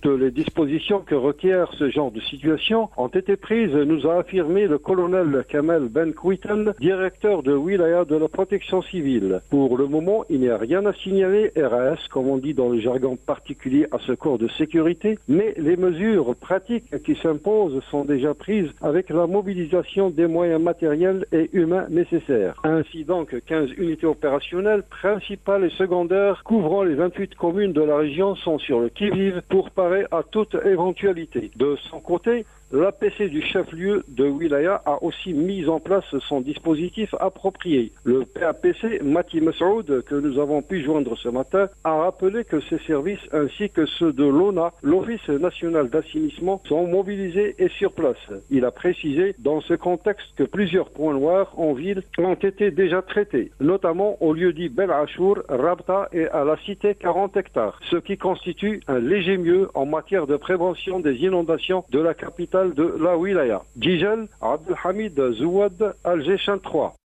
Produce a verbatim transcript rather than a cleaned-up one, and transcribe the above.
Toutes les dispositions que requiert ce genre de situation ont été prises, nous a affirmé le colonel Kamel Ben Kouiten, directeur de Wilaya de la protection civile. Pour le moment, il n'y a rien à signaler R A S, comme on dit dans le jargon particulier à ce corps de sécurité, mais les mesures pratiques qui s'imposent sont déjà prises avec la mobilisation des moyens matériels et humains nécessaires. Ainsi donc, quinze unités opérationnelles, principales et secondaires, couvrant les vingt-huit communes de la région sont sur le qui-vive pour parer à toute éventualité. De son côté, l'A P C du chef-lieu de Wilaya a aussi mis en place son dispositif approprié. Le P A P C Mati Messoud, que nous avons pu joindre ce matin, a rappelé que ses services ainsi que ceux de l'O N A, l'Office national d'assainissement, sont mobilisés et sur place. Il a précisé dans ce contexte que plusieurs points noirs en ville ont été déjà traités, notamment au lieu dit Bel Achour, Rabta et à la cité quarante hectares, ce qui constitue un léger mieux en matière de prévention des inondations de la capitale de la Wilaya. Djijel, Abdelhamid Zouad, Alger trois.